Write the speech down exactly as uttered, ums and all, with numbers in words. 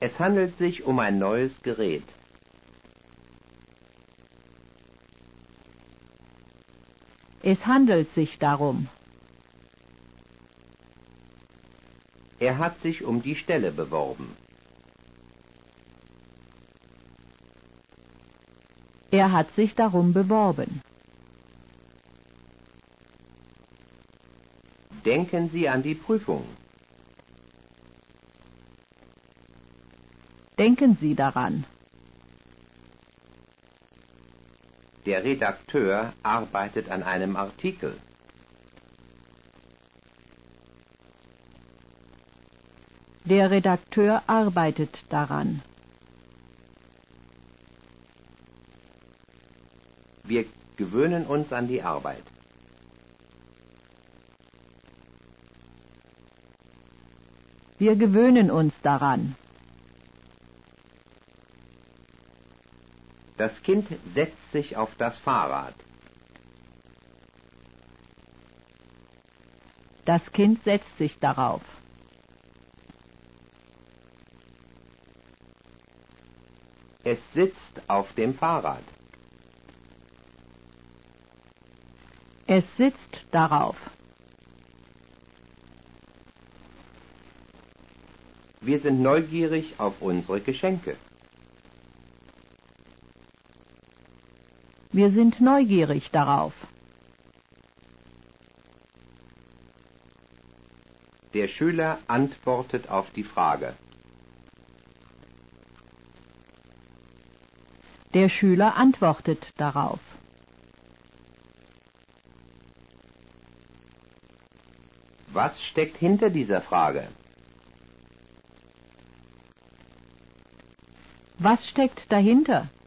Es handelt sich um ein neues Gerät. Es handelt sich darum. Er hat sich um die Stelle beworben. Er hat sich darum beworben. Denken Sie an die Prüfung. Denken Sie daran. Der Redakteur arbeitet an einem Artikel. Der Redakteur arbeitet daran. Wir gewöhnen uns an die Arbeit. Wir gewöhnen uns daran. Das Kind setzt sich auf das Fahrrad. Das Kind setzt sich darauf. Es sitzt auf dem Fahrrad. Es sitzt darauf. Wir sind neugierig auf unsere Geschenke. Wir sind neugierig darauf. Der Schüler antwortet auf die Frage. Der Schüler antwortet darauf. Was steckt hinter dieser Frage? Was steckt dahinter?